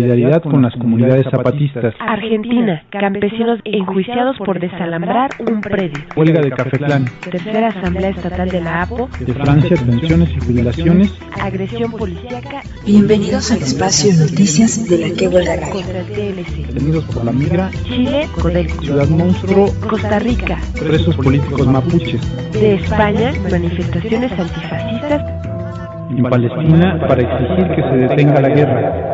solidaridad con las comunidades zapatistas. Argentina, campesinos enjuiciados por desalambrar un predio. Huelga de Cafetlán. Tercera Asamblea Estatal de la APO. De Francia, pensiones y jubilaciones. Agresión policíaca. Bienvenidos al espacio de noticias de la Que Huelga Radio. Contra el TLC. Detenidos por la migra. Chile, Codelco. Ciudad Monstruo. Costa Rica. Presos políticos mapuches. De España, manifestaciones antifascistas. En Palestina, para exigir que se detenga la guerra.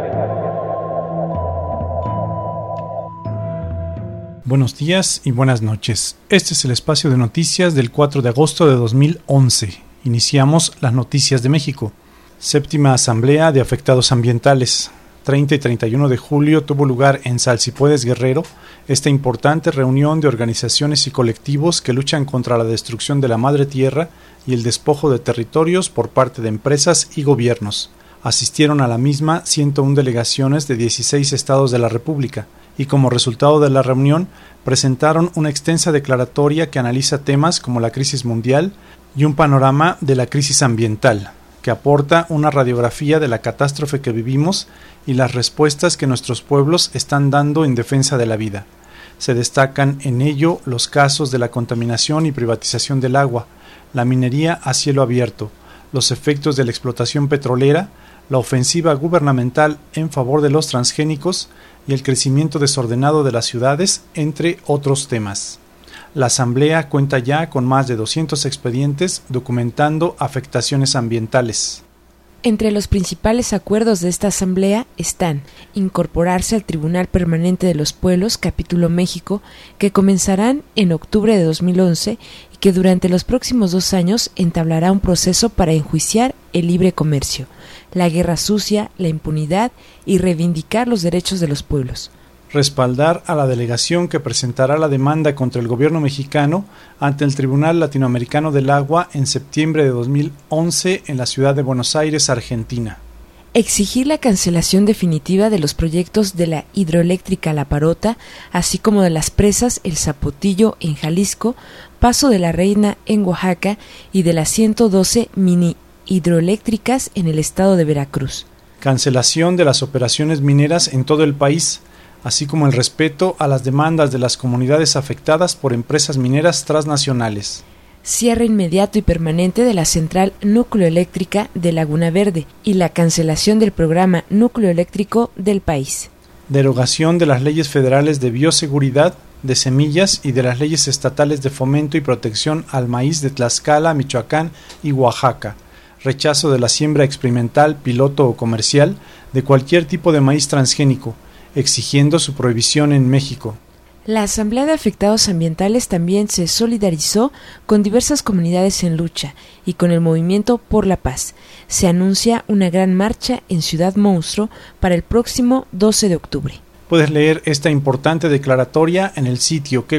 Buenos días y buenas noches. Este es el espacio de noticias del 4 de agosto de 2011. Iniciamos las noticias de México. Séptima Asamblea de Afectados Ambientales. 30 y 31 de julio tuvo lugar en Salsipuedes, Guerrero, esta importante reunión de organizaciones y colectivos que luchan contra la destrucción de la madre tierra y el despojo de territorios por parte de empresas y gobiernos. Asistieron a la misma 101 delegaciones de 16 estados de la República y como resultado de la reunión presentaron una extensa declaratoria que analiza temas como la crisis mundial y un panorama de la crisis ambiental, que aporta una radiografía de la catástrofe que vivimos y las respuestas que nuestros pueblos están dando en defensa de la vida. Se destacan en ello los casos de la contaminación y privatización del agua, la minería a cielo abierto, los efectos de la explotación petrolera, la ofensiva gubernamental en favor de los transgénicos y el crecimiento desordenado de las ciudades, entre otros temas. La Asamblea cuenta ya con más de 200 expedientes documentando afectaciones ambientales. Entre los principales acuerdos de esta Asamblea están incorporarse al Tribunal Permanente de los Pueblos, Capítulo México, que comenzarán en octubre de 2011 y que durante los próximos 2 años entablará un proceso para enjuiciar el libre comercio, la guerra sucia, la impunidad y reivindicar los derechos de los pueblos. Respaldar a la delegación que presentará la demanda contra el gobierno mexicano ante el Tribunal Latinoamericano del Agua en septiembre de 2011 en la ciudad de Buenos Aires, Argentina. Exigir la cancelación definitiva de los proyectos de la hidroeléctrica La Parota, así como de las presas El Zapotillo en Jalisco, Paso de la Reina en Oaxaca y de las 112 mini hidroeléctricas en el estado de Veracruz. Cancelación de las operaciones mineras en todo el país, así como el respeto a las demandas de las comunidades afectadas por empresas mineras transnacionales. Cierre inmediato y permanente de la central nucleoeléctrica de Laguna Verde y la cancelación del programa nucleoeléctrico del país. Derogación de las leyes federales de bioseguridad, de semillas y de las leyes estatales de fomento y protección al maíz de Tlaxcala, Michoacán y Oaxaca. Rechazo de la siembra experimental, piloto o comercial de cualquier tipo de maíz transgénico, exigiendo su prohibición en México. La Asamblea de Afectados Ambientales también se solidarizó con diversas comunidades en lucha y con el Movimiento por la Paz. Se anuncia una gran marcha en Ciudad Monstruo para el próximo 12 de octubre. Puedes leer esta importante declaratoria en el sitio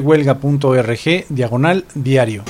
quehuelga.org/diario.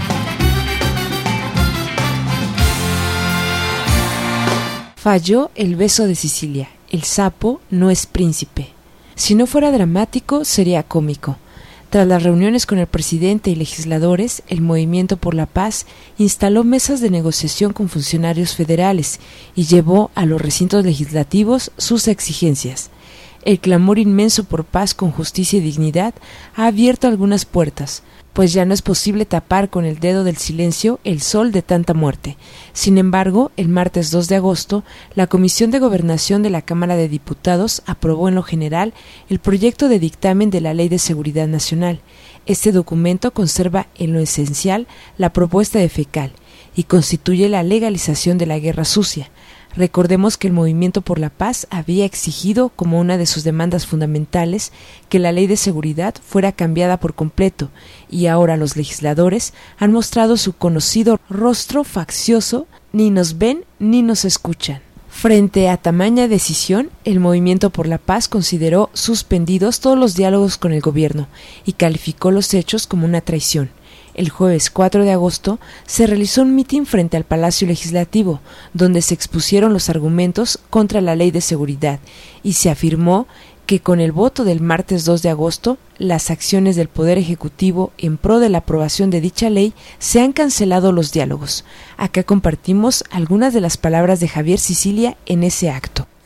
Falló el beso de Sicilia. El sapo no es príncipe. Si no fuera dramático, sería cómico. Tras las reuniones con el presidente y legisladores, el Movimiento por la Paz instaló mesas de negociación con funcionarios federales y llevó a los recintos legislativos sus exigencias. El clamor inmenso por paz con justicia y dignidad ha abierto algunas puertas, pues ya no es posible tapar con el dedo del silencio el sol de tanta muerte. Sin embargo, el martes 2 de agosto, la Comisión de Gobernación de la Cámara de Diputados aprobó en lo general el proyecto de dictamen de la Ley de Seguridad Nacional. Este documento conserva en lo esencial la propuesta de FECAL y constituye la legalización de la guerra sucia. Recordemos que el Movimiento por la Paz había exigido como una de sus demandas fundamentales que la Ley de Seguridad fuera cambiada por completo, y ahora los legisladores han mostrado su conocido rostro faccioso: ni nos ven ni nos escuchan. Frente a tamaña decisión, el Movimiento por la Paz consideró suspendidos todos los diálogos con el gobierno y calificó los hechos como una traición. El jueves 4 de agosto se realizó un mitin frente al Palacio Legislativo, donde se expusieron los argumentos contra la Ley de Seguridad y se afirmó que con el voto del martes 2 de agosto, las acciones del Poder Ejecutivo en pro de la aprobación de dicha ley se han cancelado los diálogos. Acá compartimos algunas de las palabras de Javier Sicilia en ese acto.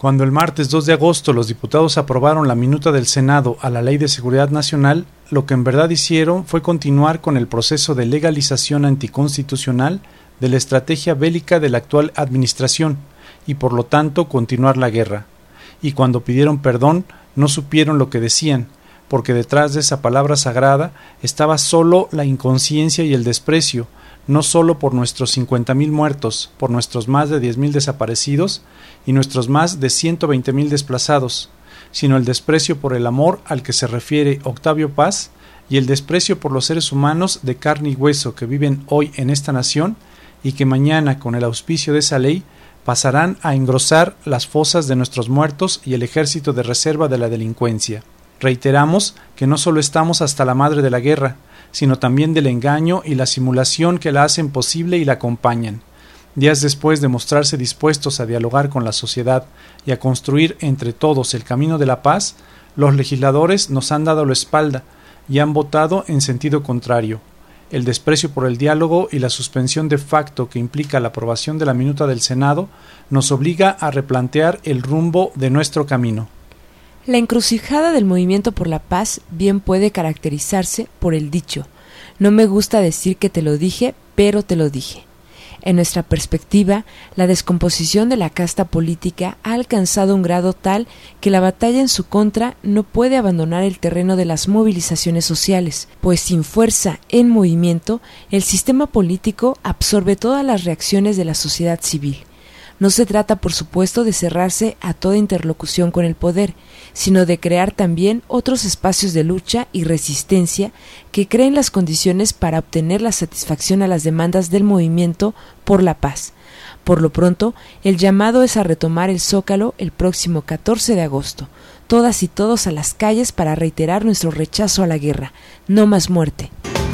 Cuando el martes 2 de agosto los diputados aprobaron la minuta del Senado a la Ley de Seguridad Nacional, lo que en verdad hicieron fue continuar con el proceso de legalización anticonstitucional de la estrategia bélica de la actual administración y por lo tanto continuar la guerra. Y cuando pidieron perdón no supieron lo que decían, porque detrás de esa palabra sagrada estaba solo la inconsciencia y el desprecio, no solo por nuestros 50,000 muertos, por nuestros más de 10,000 desaparecidos y nuestros más de 120,000 desplazados, sino el desprecio por el amor al que se refiere Octavio Paz y el desprecio por los seres humanos de carne y hueso que viven hoy en esta nación y que mañana, con el auspicio de esa ley, pasarán a engrosar las fosas de nuestros muertos y el ejército de reserva de la delincuencia. Reiteramos que no solo estamos hasta la madre de la guerra, sino también del engaño y la simulación que la hacen posible y la acompañan. Días después de mostrarse dispuestos a dialogar con la sociedad y a construir entre todos el camino de la paz, los legisladores nos han dado la espalda y han votado en sentido contrario. El desprecio por el diálogo y la suspensión de facto que implica la aprobación de la minuta del Senado nos obliga a replantear el rumbo de nuestro camino. La encrucijada del movimiento por la paz bien puede caracterizarse por el dicho: no me gusta decir que te lo dije, pero te lo dije. En nuestra perspectiva, la descomposición de la casta política ha alcanzado un grado tal que la batalla en su contra no puede abandonar el terreno de las movilizaciones sociales, pues sin fuerza en movimiento, el sistema político absorbe todas las reacciones de la sociedad civil. No se trata, por supuesto, de cerrarse a toda interlocución con el poder, sino de crear también otros espacios de lucha y resistencia que creen las condiciones para obtener la satisfacción a las demandas del movimiento por la paz. Por lo pronto, el llamado es a retomar el Zócalo el próximo 14 de agosto, todas y todos a las calles para reiterar nuestro rechazo a la guerra. No más muerte.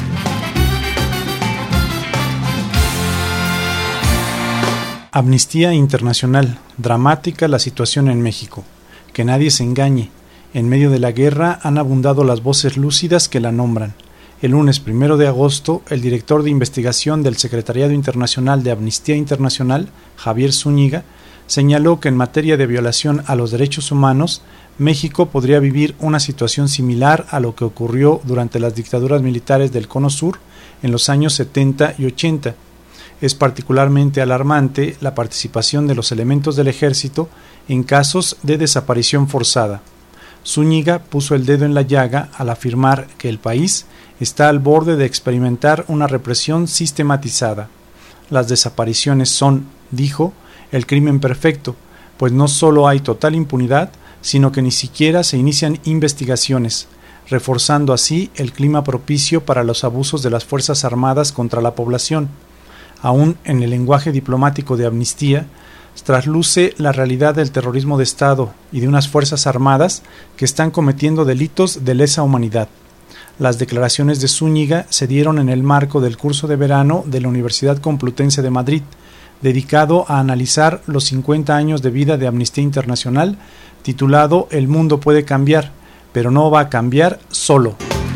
Amnistía Internacional. Dramática la situación en México. Que nadie se engañe. En medio de la guerra han abundado las voces lúcidas que la nombran. El lunes 1 de agosto, el director de investigación del Secretariado Internacional de Amnistía Internacional, Javier Zúñiga, señaló que en materia de violación a los derechos humanos, México podría vivir una situación similar a lo que ocurrió durante las dictaduras militares del Cono Sur en los años 70 y 80. Es particularmente alarmante la participación de los elementos del ejército en casos de desaparición forzada. Zúñiga puso el dedo en la llaga al afirmar que el país está al borde de experimentar una represión sistematizada. Las desapariciones son, dijo, el crimen perfecto, pues no solo hay total impunidad, sino que ni siquiera se inician investigaciones, reforzando así el clima propicio para los abusos de las Fuerzas Armadas contra la población. Aún en el lenguaje diplomático de amnistía, trasluce la realidad del terrorismo de Estado y de unas Fuerzas Armadas que están cometiendo delitos de lesa humanidad. Las declaraciones de Zúñiga se dieron en el marco del curso de verano de la Universidad Complutense de Madrid, dedicado a analizar los 50 años de vida de Amnistía Internacional, titulado El mundo puede cambiar, pero no va a cambiar solo.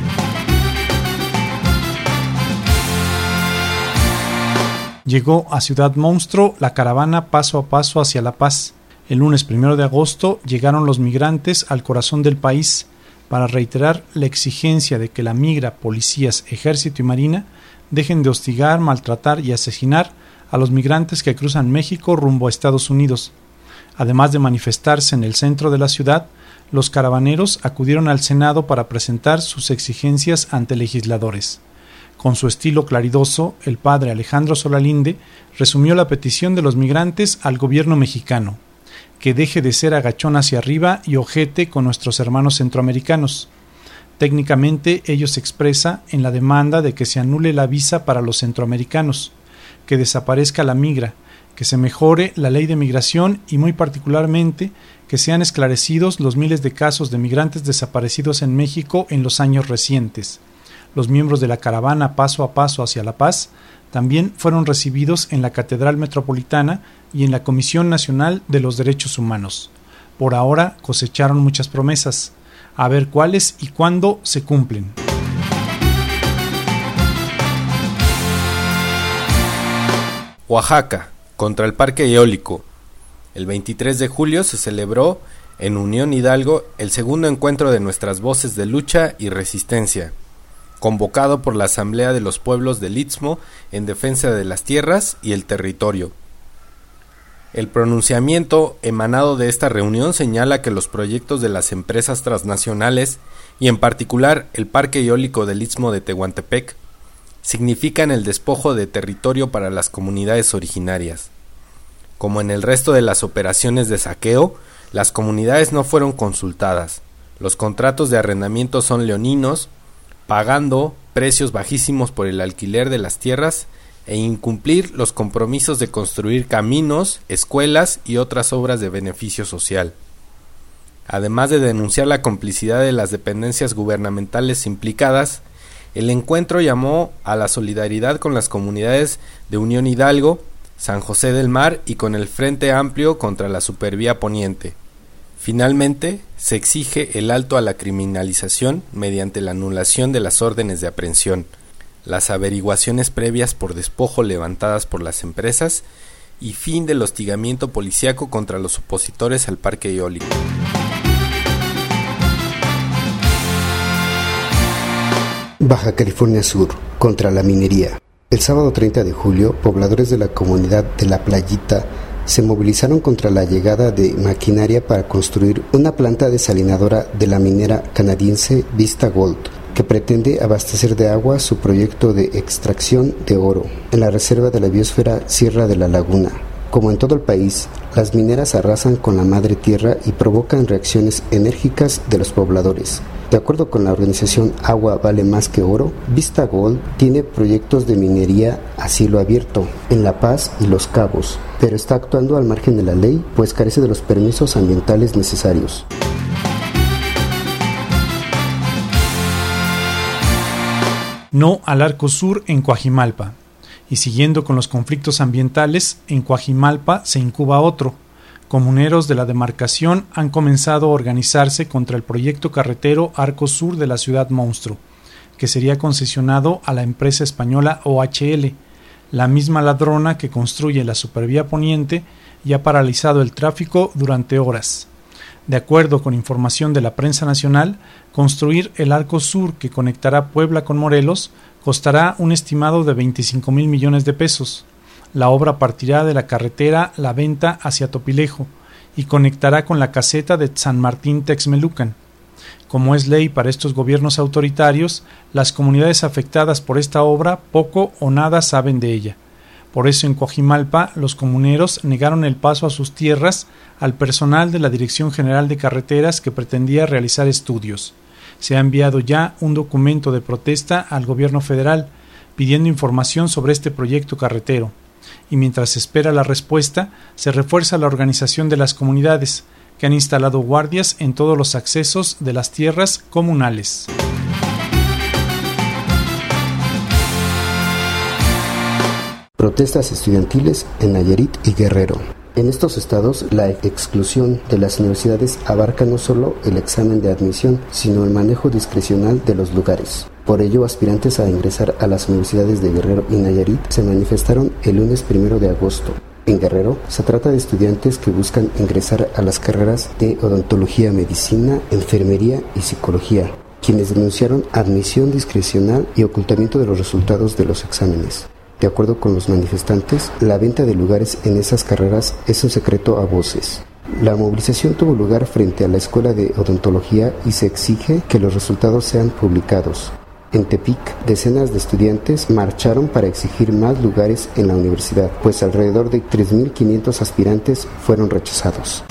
Llegó a Ciudad Monstruo la caravana Paso a Paso hacia la Paz. El lunes 1 de agosto llegaron los migrantes al corazón del país para reiterar la exigencia de que la migra, policías, ejército y marina dejen de hostigar, maltratar y asesinar a los migrantes que cruzan México rumbo a Estados Unidos. Además de manifestarse en el centro de la ciudad, los caravaneros acudieron al Senado para presentar sus exigencias ante legisladores. Con su estilo claridoso, el padre Alejandro Solalinde resumió la petición de los migrantes al gobierno mexicano: que deje de ser agachón hacia arriba y ojete con nuestros hermanos centroamericanos. Técnicamente, ello se expresa en la demanda de que se anule la visa para los centroamericanos, que desaparezca la migra, que se mejore la ley de migración y muy particularmente que sean esclarecidos los miles de casos de migrantes desaparecidos en México en los años recientes. Los miembros de la caravana Paso a Paso hacia la Paz también fueron recibidos en la Catedral Metropolitana y en la Comisión Nacional de los Derechos Humanos. Por ahora cosecharon muchas promesas, a ver cuáles y cuándo se cumplen. Oaxaca, contra el parque eólico. El 23 de julio se celebró en Unión Hidalgo el segundo encuentro de nuestras voces de lucha y resistencia, convocado por la Asamblea de los Pueblos del Istmo en defensa de las tierras y el territorio. El pronunciamiento emanado de esta reunión señala que los proyectos de las empresas transnacionales, y en particular el Parque Eólico del Istmo de Tehuantepec, significan el despojo de territorio para las comunidades originarias. Como en el resto de las operaciones de saqueo, las comunidades no fueron consultadas. Los contratos de arrendamiento son leoninos, pagando precios bajísimos por el alquiler de las tierras e incumplir los compromisos de construir caminos, escuelas y otras obras de beneficio social. Además de denunciar la complicidad de las dependencias gubernamentales implicadas, el encuentro llamó a la solidaridad con las comunidades de Unión Hidalgo, San José del Mar y con el Frente Amplio contra la Supervía Poniente. Finalmente, se exige el alto a la criminalización mediante la anulación de las órdenes de aprehensión, las averiguaciones previas por despojo levantadas por las empresas y fin del hostigamiento policíaco contra los opositores al parque eólico. Baja California Sur, contra la minería. El sábado 30 de julio, pobladores de la comunidad de La Playita se movilizaron contra la llegada de maquinaria para construir una planta desalinadora de la minera canadiense Vista Gold, que pretende abastecer de agua su proyecto de extracción de oro en la reserva de la biosfera Sierra de la Laguna. Como en todo el país, las mineras arrasan con la madre tierra y provocan reacciones enérgicas de los pobladores. De acuerdo con la organización Agua Vale Más que Oro, Vista Gold tiene proyectos de minería a cielo abierto en La Paz y Los Cabos, pero está actuando al margen de la ley, pues carece de los permisos ambientales necesarios. No al Arco Sur en Coajimalpa. Y siguiendo con los conflictos ambientales, en Coajimalpa se incuba otro. Comuneros de la demarcación han comenzado a organizarse contra el proyecto carretero Arco Sur de la Ciudad Monstruo, que sería concesionado a la empresa española OHL, la misma ladrona que construye la Supervía Poniente y ha paralizado el tráfico durante horas. De acuerdo con información de la prensa nacional, construir el Arco Sur que conectará Puebla con Morelos costará un estimado de 25,000 millones de pesos. La obra partirá de la carretera La Venta hacia Topilejo y conectará con la caseta de San Martín Texmelucan. Como es ley para estos gobiernos autoritarios, las comunidades afectadas por esta obra poco o nada saben de ella. Por eso en Coajimalpa los comuneros negaron el paso a sus tierras al personal de la Dirección General de Carreteras que pretendía realizar estudios. Se ha enviado ya un documento de protesta al gobierno federal pidiendo información sobre este proyecto carretero. Y mientras se espera la respuesta, se refuerza la organización de las comunidades, que han instalado guardias en todos los accesos de las tierras comunales. Protestas estudiantiles en Nayarit y Guerrero. En estos estados, la exclusión de las universidades abarca no solo el examen de admisión, sino el manejo discrecional de los lugares. Por ello, aspirantes a ingresar a las universidades de Guerrero y Nayarit se manifestaron el lunes 1 de agosto. En Guerrero, se trata de estudiantes que buscan ingresar a las carreras de odontología, medicina, enfermería y psicología, quienes denunciaron admisión discrecional y ocultamiento de los resultados de los exámenes. De acuerdo con los manifestantes, la venta de lugares en esas carreras es un secreto a voces. La movilización tuvo lugar frente a la Escuela de Odontología y se exige que los resultados sean publicados. En Tepic, decenas de estudiantes marcharon para exigir más lugares en la universidad, pues alrededor de 3.500 aspirantes fueron rechazados.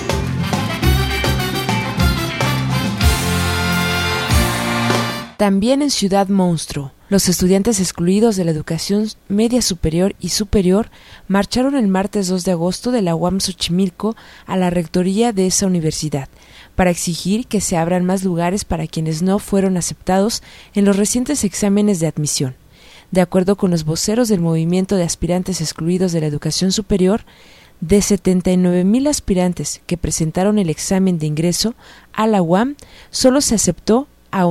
También en Ciudad Monstruo, los estudiantes excluidos de la educación media superior y superior marcharon el martes 2 de agosto de la UAM Xochimilco a la rectoría de esa universidad para exigir que se abran más lugares para quienes no fueron aceptados en los recientes exámenes de admisión. De acuerdo con los voceros del movimiento de aspirantes excluidos de la educación superior, de 79,000 aspirantes que presentaron el examen de ingreso a la UAM, solo se aceptó a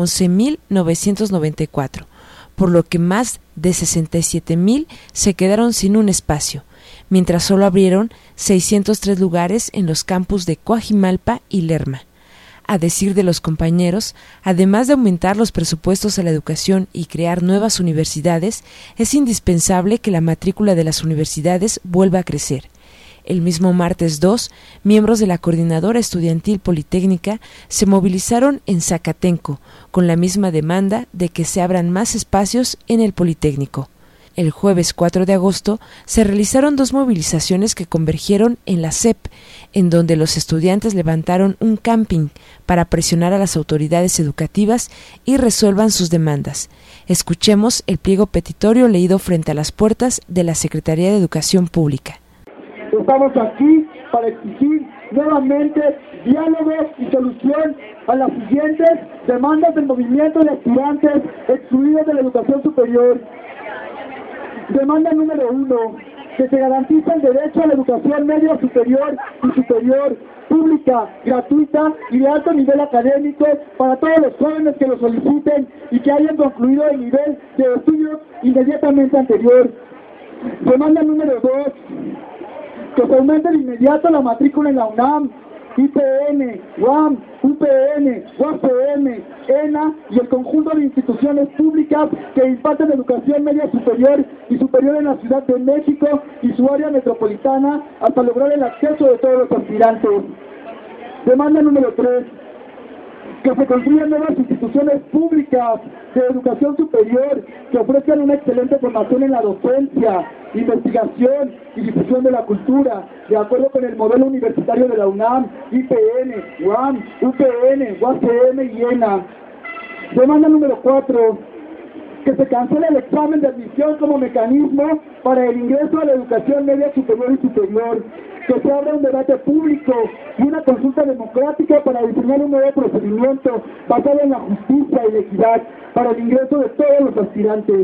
11,994, por lo que más de 67,000 se quedaron sin un espacio, mientras solo abrieron 603 lugares en los campus de Coajimalpa y Lerma. A decir de los compañeros, además de aumentar los presupuestos a la educación y crear nuevas universidades, es indispensable que la matrícula de las universidades vuelva a crecer. El mismo martes 2, miembros de la Coordinadora Estudiantil Politécnica se movilizaron en Zacatenco con la misma demanda de que se abran más espacios en el Politécnico. El jueves 4 de agosto se realizaron 2 movilizaciones que convergieron en la SEP, en donde los estudiantes levantaron un camping para presionar a las autoridades educativas y resuelvan sus demandas. Escuchemos el pliego petitorio leído frente a las puertas de la Secretaría de Educación Pública. Estamos aquí para exigir nuevamente diálogo y solución a las siguientes demandas del movimiento de aspirantes excluidos de la educación superior. Demanda número 1, que se garantice el derecho a la educación media superior y superior, pública, gratuita y de alto nivel académico para todos los jóvenes que lo soliciten y que hayan concluido el nivel de estudios inmediatamente anterior. Demanda número 2, que se aumente de inmediato la matrícula en la UNAM, IPN, UAM, UPN, UAPM, ENA y el conjunto de instituciones públicas que imparten educación media superior y superior en la Ciudad de México y su área metropolitana hasta lograr el acceso de todos los aspirantes. Demanda número 3, que se construyan nuevas instituciones públicas de educación superior que ofrezcan una excelente formación en la docencia, investigación y difusión de la cultura, de acuerdo con el modelo universitario de la UNAM, IPN, UAM, UPN, UACM y ENA. Demanda número 4, que se cancele el examen de admisión como mecanismo para el ingreso a la educación media superior y superior, que se abra un debate público y una consulta democrática para diseñar un nuevo procedimiento basado en la justicia y la equidad para el ingreso de todos los aspirantes.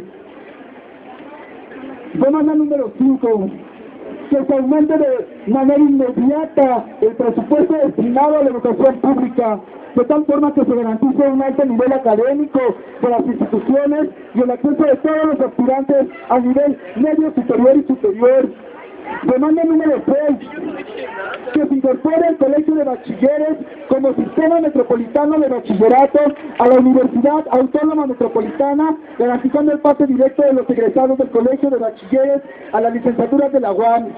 Demanda número 5, que se aumente de manera inmediata el presupuesto destinado a la educación pública, de tal forma que se garantice un alto nivel académico de las instituciones y el acceso de todos los aspirantes a nivel medio superior y superior. Demanda número 6, que se incorpore el Colegio de Bachilleres como sistema metropolitano de bachillerato a la Universidad Autónoma Metropolitana, garantizando el pase directo de los egresados del Colegio de Bachilleres a las licenciaturas de la UAM.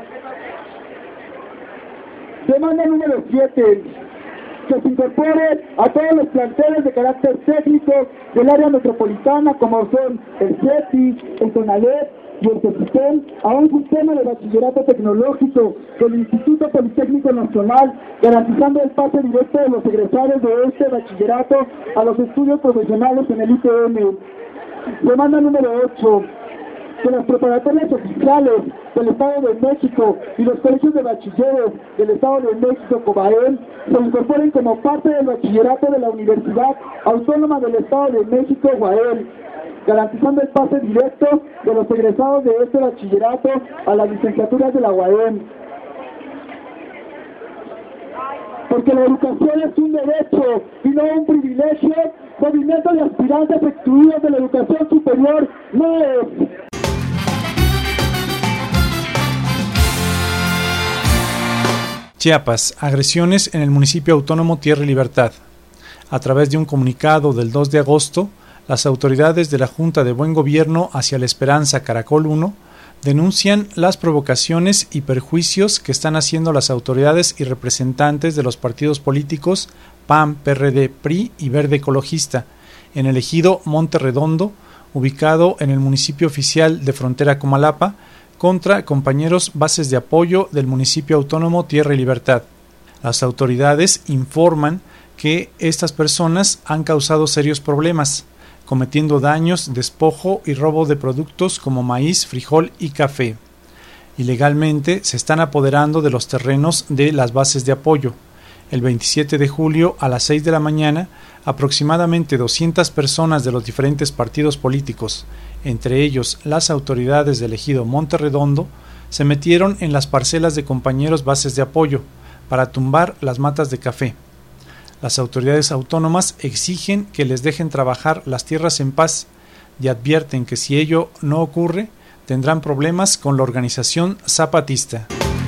Demanda número 7, que se incorpore a todos los planteles de carácter técnico del área metropolitana, como son el CETI, el CONALEP y el CEPITEL, a un sistema de bachillerato tecnológico del Instituto Politécnico Nacional, garantizando el pase directo de los egresados de este bachillerato a los estudios profesionales en el IPM. Demanda número 8, que las preparatorias oficiales del Estado de México y los colegios de bachilleres del Estado de México, COBAEL, se incorporen como parte del bachillerato de la Universidad Autónoma del Estado de México, UAEL, garantizando el pase directo de los egresados de este bachillerato a las licenciaturas de la UAEL. Porque la educación es un derecho y no un privilegio, movimiento de aspirantes excluidos de la educación superior no es. Chiapas, agresiones en el municipio autónomo Tierra y Libertad. A través de un comunicado del 2 de agosto, las autoridades de la Junta de Buen Gobierno hacia la Esperanza Caracol 1 denuncian las provocaciones y perjuicios que están haciendo las autoridades y representantes de los partidos políticos PAN, PRD, PRI y Verde Ecologista en el ejido Monte Redondo, ubicado en el municipio oficial de Frontera Comalapa, contra compañeros bases de apoyo del municipio autónomo Tierra y Libertad. Las autoridades informan que estas personas han causado serios problemas, cometiendo daños, despojo y robo de productos como maíz, frijol y café. Ilegalmente se están apoderando de los terrenos de las bases de apoyo. El 27 de julio a las 6 de la mañana, aproximadamente 200 personas de los diferentes partidos políticos, entre ellos las autoridades del ejido Monte Redondo, se metieron en las parcelas de compañeros bases de apoyo para tumbar las matas de café. Las autoridades autónomas exigen que les dejen trabajar las tierras en paz y advierten que si ello no ocurre, tendrán problemas con la organización zapatista.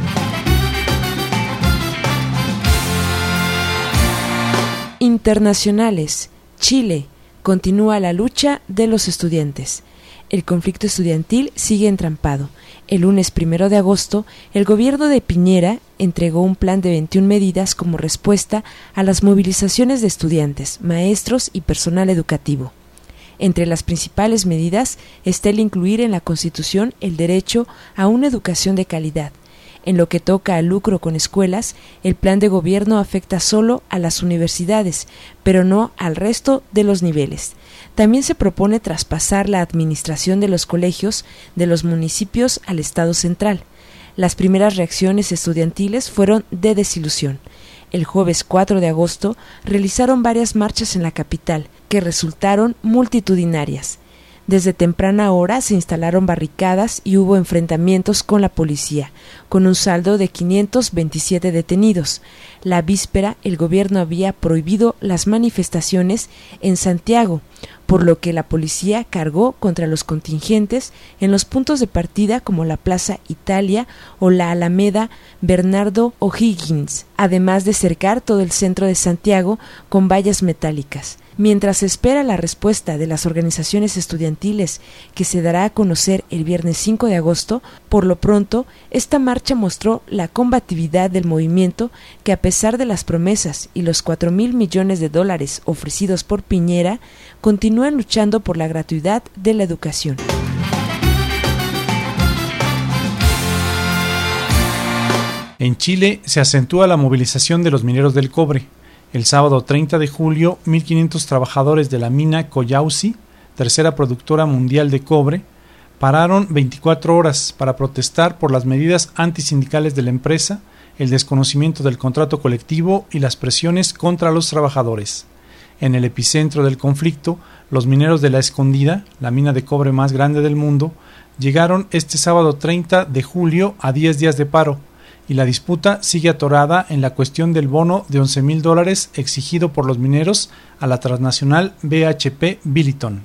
Internacionales. Chile. Continúa la lucha de los estudiantes. El conflicto estudiantil sigue entrampado. El lunes 1 de agosto, el gobierno de Piñera entregó un plan de 21 medidas como respuesta a las movilizaciones de estudiantes, maestros y personal educativo. Entre las principales medidas está el incluir en la Constitución el derecho a una educación de calidad. En lo que toca al lucro con escuelas, el plan de gobierno afecta solo a las universidades, pero no al resto de los niveles. También se propone traspasar la administración de los colegios de los municipios al Estado central. Las primeras reacciones estudiantiles fueron de desilusión. El jueves 4 de agosto realizaron varias marchas en la capital, que resultaron multitudinarias. Desde temprana hora se instalaron barricadas y hubo enfrentamientos con la policía, con un saldo de 527 detenidos. La víspera, el gobierno había prohibido las manifestaciones en Santiago, por lo que la policía cargó contra los contingentes en los puntos de partida como la Plaza Italia o la Alameda Bernardo O'Higgins, además de cercar todo el centro de Santiago con vallas metálicas. Mientras se espera la respuesta de las organizaciones estudiantiles que se dará a conocer el viernes 5 de agosto, por lo pronto, esta marcha mostró la combatividad del movimiento que, a pesar de las promesas y los $4,000 millones ofrecidos por Piñera, continúan luchando por la gratuidad de la educación. En Chile se acentúa la movilización de los mineros del cobre. El sábado 30 de julio, 1.500 trabajadores de la mina Collahuasi, tercera productora mundial de cobre, pararon 24 horas para protestar por las medidas antisindicales de la empresa, el desconocimiento del contrato colectivo y las presiones contra los trabajadores. En el epicentro del conflicto, los mineros de La Escondida, la mina de cobre más grande del mundo, llegaron este sábado 30 de julio a 10 días de paro, y la disputa sigue atorada en la cuestión del bono de $11,000 exigido por los mineros a la transnacional BHP Billiton.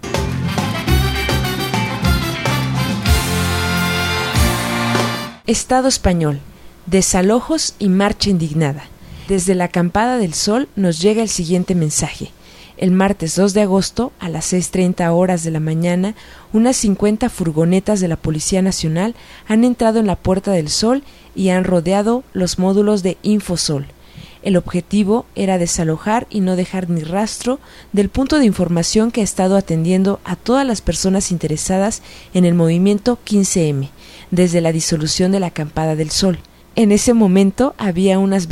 Estado español. Desalojos y marcha indignada. Desde la Acampada del Sol nos llega el siguiente mensaje. El martes 2 de agosto, a las 6:30 horas de la mañana, unas 50 furgonetas de la Policía Nacional han entrado en la Puerta del Sol y han rodeado los módulos de Infosol. El objetivo era desalojar y no dejar ni rastro del punto de información que ha estado atendiendo a todas las personas interesadas en el movimiento 15M, desde la disolución de la Acampada del Sol. En ese momento había unas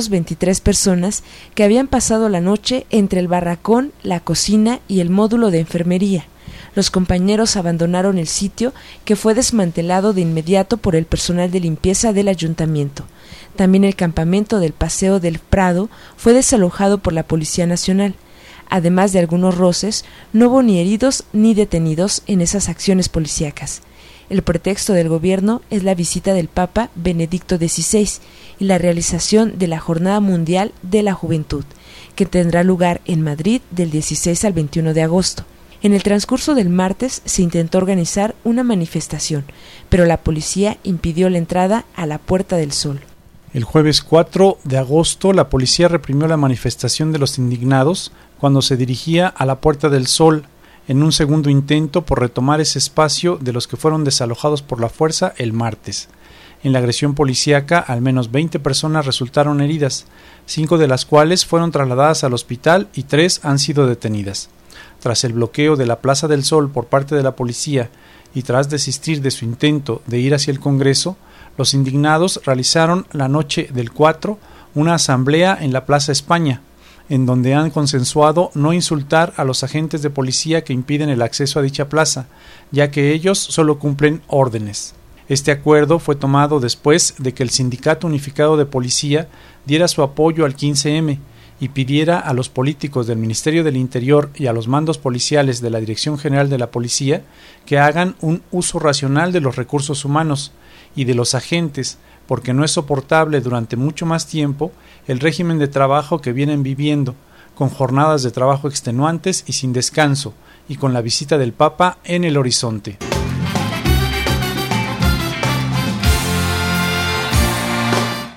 23 personas que habían pasado la noche entre el barracón, la cocina y el módulo de enfermería. Los compañeros abandonaron el sitio, que fue desmantelado de inmediato por el personal de limpieza del ayuntamiento. También el campamento del Paseo del Prado fue desalojado por la Policía Nacional. Además de algunos roces, no hubo ni heridos ni detenidos en esas acciones policíacas. El pretexto del gobierno es la visita del Papa Benedicto XVI y la realización de la Jornada Mundial de la Juventud, que tendrá lugar en Madrid del 16 al 21 de agosto. En el transcurso del martes se intentó organizar una manifestación, pero la policía impidió la entrada a la Puerta del Sol. El jueves 4 de agosto, la policía reprimió la manifestación de los indignados cuando se dirigía a la Puerta del Sol, en un segundo intento por retomar ese espacio de los que fueron desalojados por la fuerza el martes. En la agresión policíaca, al menos 20 personas resultaron heridas, 5 de las cuales fueron trasladadas al hospital y 3 han sido detenidas. Tras el bloqueo de la Plaza del Sol por parte de la policía y tras desistir de su intento de ir hacia el Congreso, los indignados realizaron la noche del 4 una asamblea en la Plaza España, en donde han consensuado no insultar a los agentes de policía que impiden el acceso a dicha plaza, ya que ellos solo cumplen órdenes. Este acuerdo fue tomado después de que el Sindicato Unificado de Policía diera su apoyo al 15M y pidiera a los políticos del Ministerio del Interior y a los mandos policiales de la Dirección General de la Policía que hagan un uso racional de los recursos humanos y de los agentes, porque no es soportable durante mucho más tiempo el régimen de trabajo que vienen viviendo, con jornadas de trabajo extenuantes y sin descanso, y con la visita del Papa en el horizonte.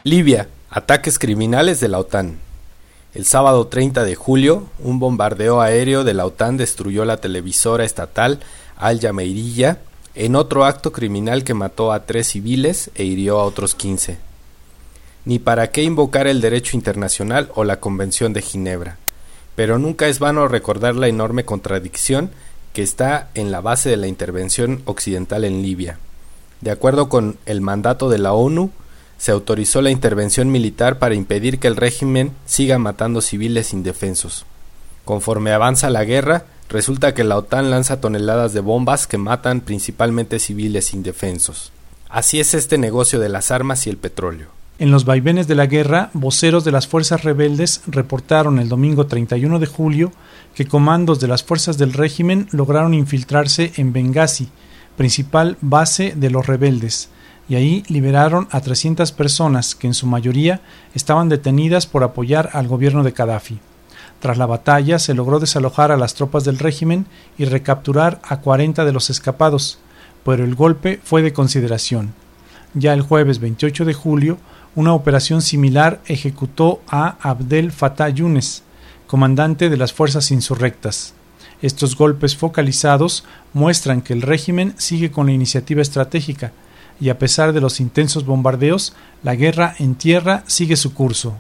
Libia, ataques criminales de la OTAN. El sábado 30 de julio, un bombardeo aéreo de la OTAN destruyó la televisora estatal Al Jameiriyya en otro acto criminal que mató a 3 civiles e hirió a otros 15. Ni para qué invocar el derecho internacional o la Convención de Ginebra, pero nunca es vano recordar la enorme contradicción que está en la base de la intervención occidental en Libia. De acuerdo con el mandato de la ONU, se autorizó la intervención militar para impedir que el régimen siga matando civiles indefensos. Conforme avanza la guerra, resulta que la OTAN lanza toneladas de bombas que matan principalmente civiles indefensos. Así es este negocio de las armas y el petróleo. En los vaivenes de la guerra, voceros de las fuerzas rebeldes reportaron el domingo 31 de julio que comandos de las fuerzas del régimen lograron infiltrarse en Bengasi, principal base de los rebeldes, y ahí liberaron a 300 personas que en su mayoría estaban detenidas por apoyar al gobierno de Gaddafi. Tras la batalla se logró desalojar a las tropas del régimen y recapturar a 40 de los escapados, pero el golpe fue de consideración. Ya el jueves 28 de julio, una operación similar ejecutó a Abdel Fattah Younes, comandante de las fuerzas insurrectas. Estos golpes focalizados muestran que el régimen sigue con la iniciativa estratégica, y a pesar de los intensos bombardeos, la guerra en tierra sigue su curso.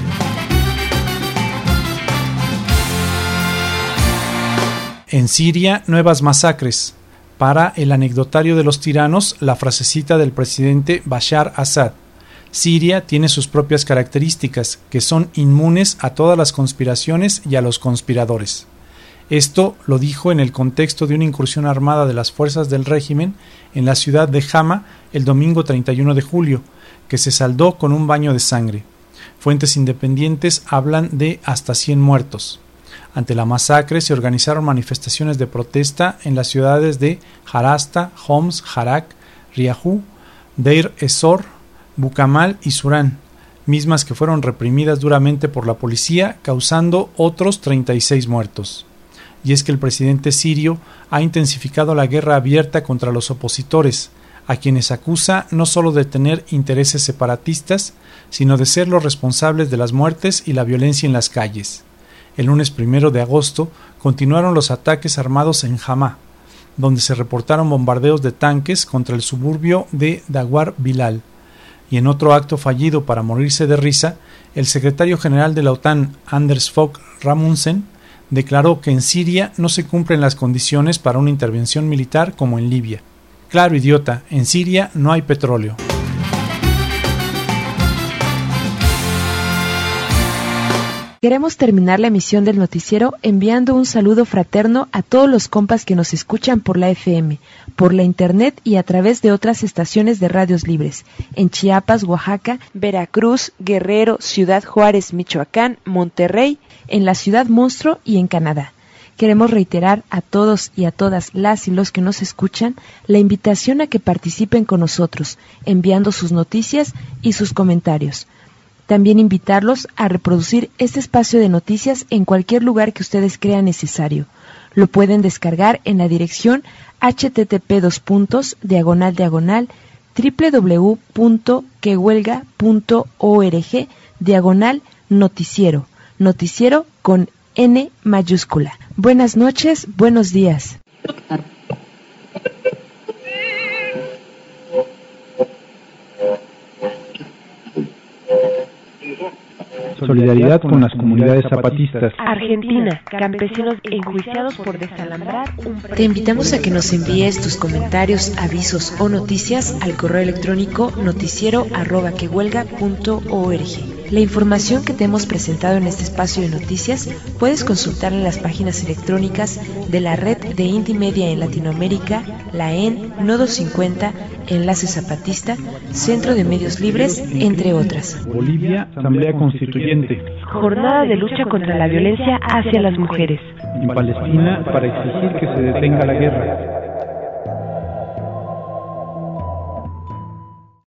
En Siria, nuevas masacres. Para el anecdotario de los tiranos, la frasecita del presidente Bashar Assad. Siria tiene sus propias características, que son inmunes a todas las conspiraciones y a los conspiradores. Esto lo dijo en el contexto de una incursión armada de las fuerzas del régimen en la ciudad de Hama el domingo 31 de julio, que se saldó con un baño de sangre. Fuentes independientes hablan de hasta 100 muertos. Ante la masacre se organizaron manifestaciones de protesta en las ciudades de Harasta, Homs, Harak, Riahu, Deir ez-Zor, Bukamal y Surán, mismas que fueron reprimidas duramente por la policía, causando otros 36 muertos. Y es que el presidente sirio ha intensificado la guerra abierta contra los opositores, a quienes acusa no solo de tener intereses separatistas, sino de ser los responsables de las muertes y la violencia en las calles. El lunes 1 de agosto continuaron los ataques armados en Hama, donde se reportaron bombardeos de tanques contra el suburbio de Dawar Bilal. Y en otro acto fallido para morirse de risa, el secretario general de la OTAN, Anders Fogh Rasmussen, declaró que en Siria no se cumplen las condiciones para una intervención militar como en Libia. Claro, idiota, en Siria no hay petróleo. Queremos terminar la emisión del noticiero enviando un saludo fraterno a todos los compas que nos escuchan por la FM, por la internet y a través de otras estaciones de radios libres, en Chiapas, Oaxaca, Veracruz, Guerrero, Ciudad Juárez, Michoacán, Monterrey, en la Ciudad Monstruo y en Canadá. Queremos reiterar a todos y a todas las y los que nos escuchan la invitación a que participen con nosotros, enviando sus noticias y sus comentarios. También invitarlos a reproducir este espacio de noticias en cualquier lugar que ustedes crean necesario. Lo pueden descargar en la dirección http://www.quehuelga.org/noticiero. Noticiero con N mayúscula. Buenas noches, buenos días. Solidaridad con las comunidades zapatistas. Argentina, campesinos enjuiciados por desalambrar un predio. Te invitamos a que nos envíes tus comentarios, avisos o noticias al correo electrónico noticiero@quehuelga.org. La información que te hemos presentado en este espacio de noticias puedes consultarla en las páginas electrónicas de la Red de Indie Media en Latinoamérica, la EN, Nodo 50, Enlace Zapatista, Centro de Medios Libres, entre otras. Bolivia, Asamblea Constituyente. Jornada de lucha contra la violencia hacia las mujeres. En Palestina, para exigir que se detenga la guerra.